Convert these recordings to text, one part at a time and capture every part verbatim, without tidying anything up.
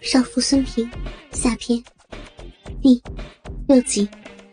少妇孙平下篇第六集。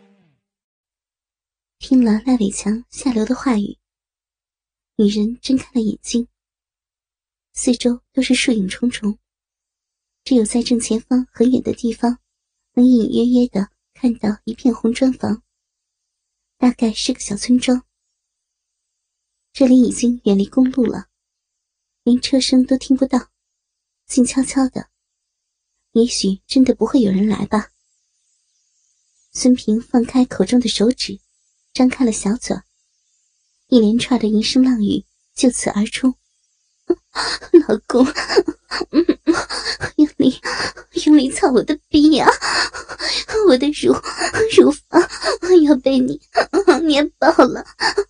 听了赖伟强下流的话语，女人睁开了眼睛，四周都是树影重重，只有在正前方很远的地方能隐隐约约地看到一片红砖房，大概是个小村庄。这里已经远离公路了，连车声都听不到，静悄悄的，也许真的不会有人来吧。孙平放开口中的手指，张开了小嘴，一连串的淫声浪语就此而出。老公，用力用力操我的逼呀、啊！我的乳乳房要被你捏爆了，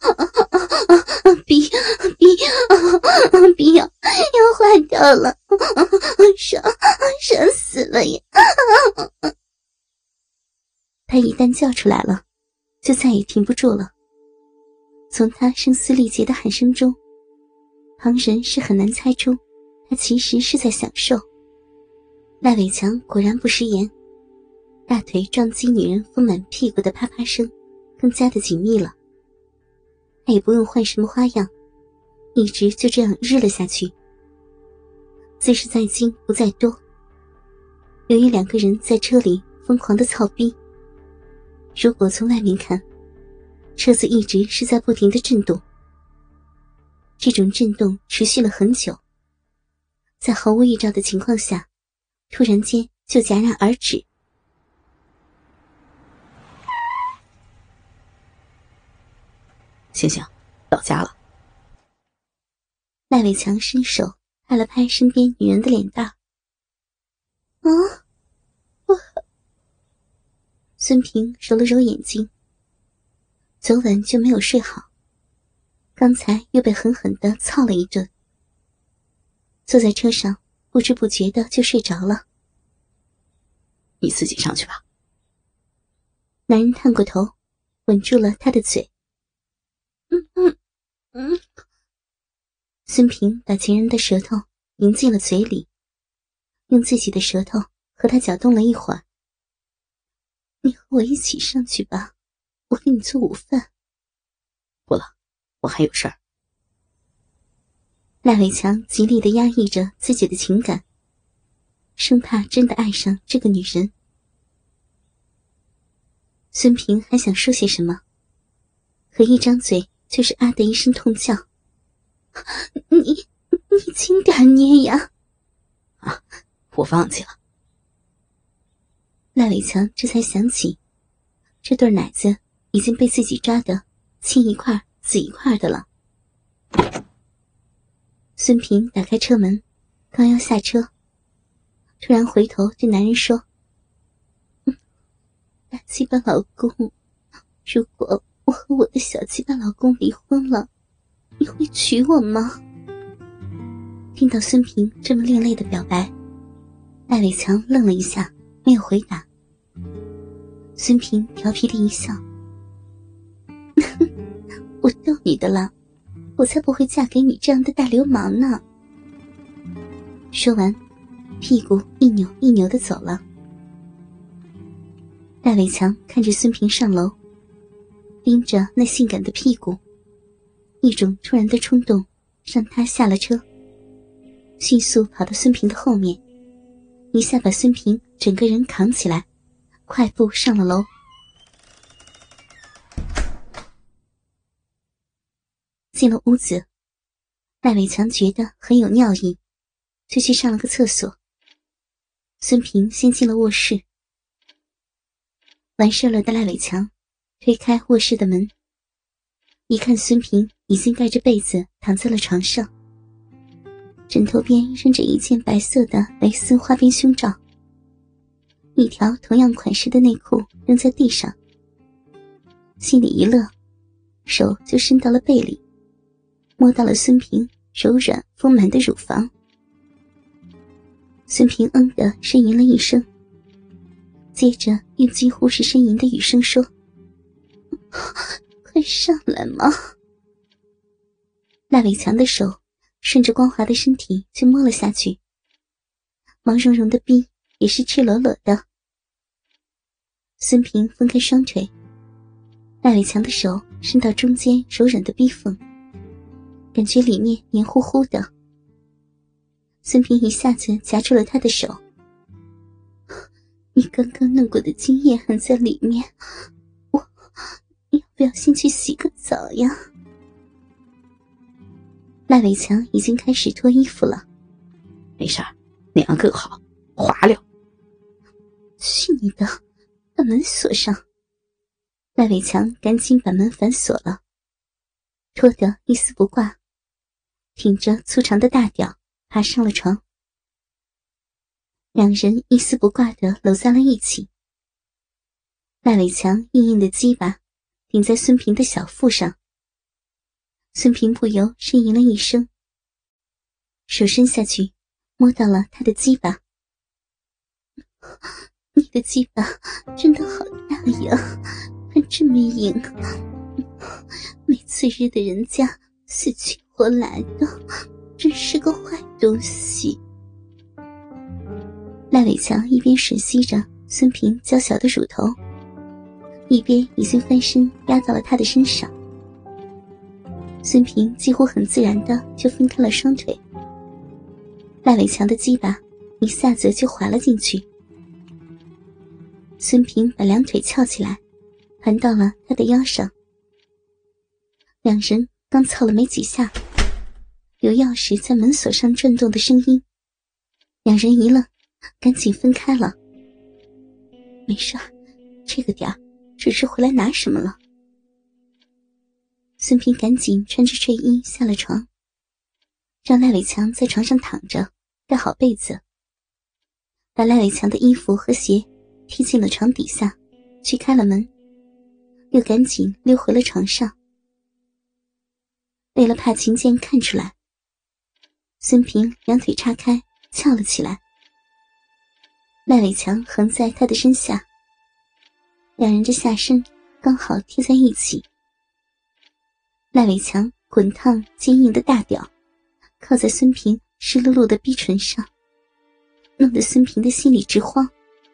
逼逼逼要要坏掉了，爽爽死了呀！他一旦叫出来了，就再也停不住了。从他声嘶力竭的喊声中，旁人是很难猜出他其实是在享受。赖伟强果然不食言，大腿撞击女人丰满屁股的啪啪声更加的紧密了。他也不用换什么花样，一直就这样日了下去。姿势在精不在多，由于两个人在车里疯狂的操逼，如果从外面看，车子一直是在不停的震动。这种震动持续了很久，在毫无预兆的情况下，突然间就戛然而止。 醒醒，到家了。 赖伟强伸手拍了拍身边女人的脸蛋。啊，我……孙平揉了揉眼睛，昨晚就没有睡好，刚才又被狠狠地操了一顿，坐在车上不知不觉的就睡着了。 你自己上去吧。 男人探过头，吻住了他的嘴。嗯嗯嗯。孙平把情人的舌头迎进了嘴里，用自己的舌头和他搅动了一会儿。你和我一起上去吧，我给你做午饭。 不了，我还有事儿。 赖伟强极力地压抑着自己的情感，生怕真的爱上这个女人。孙平还想说些什么，可一张嘴就是啊的一声痛叫。你你轻点捏呀！ 啊，我忘记了。 赖伟强这才想起，这对奶子已经被自己抓得青一块紫一块的了。孙平打开车门，刚要下车，突然回头对男人说：嗯，大鸡巴老公，如果我和我的小鸡巴老公离婚了，你会娶我吗？听到孙平这么另类的表白，赖伟强愣了一下，没有回答。孙平调皮的一笑：我逗你的了，我才不会嫁给你这样的大流氓呢。说完，屁股一扭一扭地走了。赖伟强看着孙平上楼，盯着那性感的屁股，一种突然的冲动让他下了车，迅速跑到孙平的后面，一下把孙平整个人扛起来，快步上了楼。进了屋子，赖伟强觉得很有尿意，就去上了个厕所。孙平先进了卧室。完事了的赖伟强推开卧室的门，一看孙平已经盖着被子躺在了床上，枕头边扔着一件白色的蕾丝花边胸罩，一条同样款式的内裤扔在地上。心里一乐，手就伸到了背里，摸到了孙平柔软丰满的乳房。孙平嗯地呻吟了一声，接着用几乎是呻吟的语声说：快上来嘛。赖伟强的手顺着光滑的身体就摸了下去，毛茸茸的逼也是赤裸裸的。孙平分开双腿，赖伟强的手伸到中间柔软的逼缝，感觉里面黏糊糊的。孙平一下子夹住了他的手，你刚刚弄过的精液还在里面，我要不要先去洗个澡呀？赖伟强已经开始脱衣服了。 没事儿，那样更好，滑溜。 去你的，把门锁上。赖伟强赶紧把门反锁了，脱得一丝不挂，挺着粗长的大屌爬上了床。两人一丝不挂地搂在了一起。赖伟强硬硬的鸡巴顶在孙平的小腹上，孙平不由呻吟了一声，手伸下去摸到了他的鸡巴。你的鸡巴真的好大呀，还这么硬，每次日的人家死去活来的，真是个坏东西。赖伟强一边吮吸着孙平娇小的乳头，一边已经翻身压到了他的身上。孙平几乎很自然地就分开了双腿，赖伟强的鸡巴一下子就滑了进去。孙平把两腿翘起来，盘到了他的腰上。两人刚操了没几下，有钥匙在门锁上转动的声音，两人一愣，赶紧分开了。没事儿，这个点儿只是回来拿什么了。孙平赶紧穿着睡衣下了床，让赖伟强在床上躺着，盖好被子，把赖伟强的衣服和鞋踢进了床底下，去开了门，又赶紧溜回了床上。为了怕秦剑看出来，孙平两腿叉开翘了起来，赖伟强横在他的身下，两人的下身刚好贴在一起。赖伟强滚烫坚硬的大屌靠在孙平湿漉漉的逼唇上，弄得孙平的心里直慌。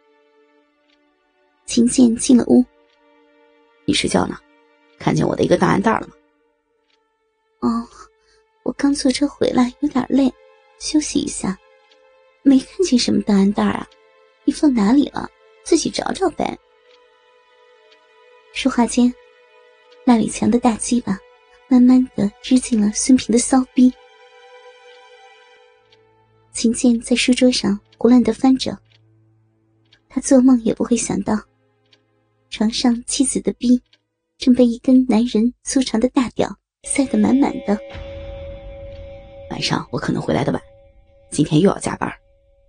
秦剑进了屋。 你睡觉呢？看见我的一个大暗袋了吗？ 哦，我刚坐车回来有点累，休息一下，没看见什么大暗袋啊，你放哪里了？自己找找呗。说话间，赖伟强的大鸡巴慢慢地支进了孙平的骚逼。秦剑在书桌上胡乱地翻着，他做梦也不会想到，床上妻子的逼正被一根男人粗长的大屌塞得满满的。 晚上我可能回来的晚，今天又要加班。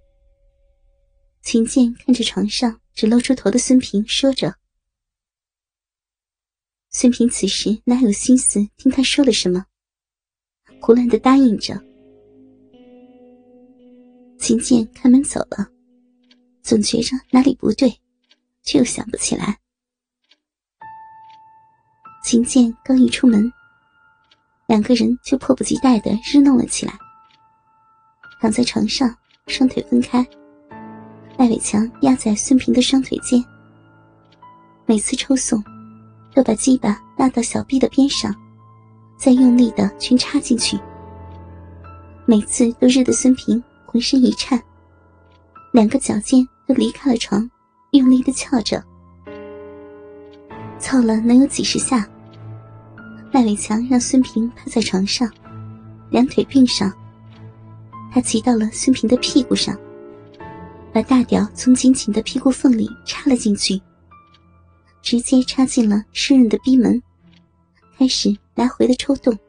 秦剑看着床上只露出头的孙平说着。孙平此时哪有心思听他说了什么，胡乱地答应着。秦剑开门走了，总觉着哪里不对，却又想不起来。秦剑刚一出门，两个人就迫不及待地日弄了起来。躺在床上，双腿分开，赖伟强压在孙平的双腿间，每次抽送都把鸡巴拉到小臂的边上，再用力地全插进去，每次都热得孙平浑身一颤，两个脚尖都离开了床，用力地翘着。操了能有几十下，赖伟强让孙平趴在床上，两腿并上，他骑到了孙平的屁股上，把大屌从紧紧的屁股缝里插了进去，直接插进了湿润的逼门，开始来回的抽动。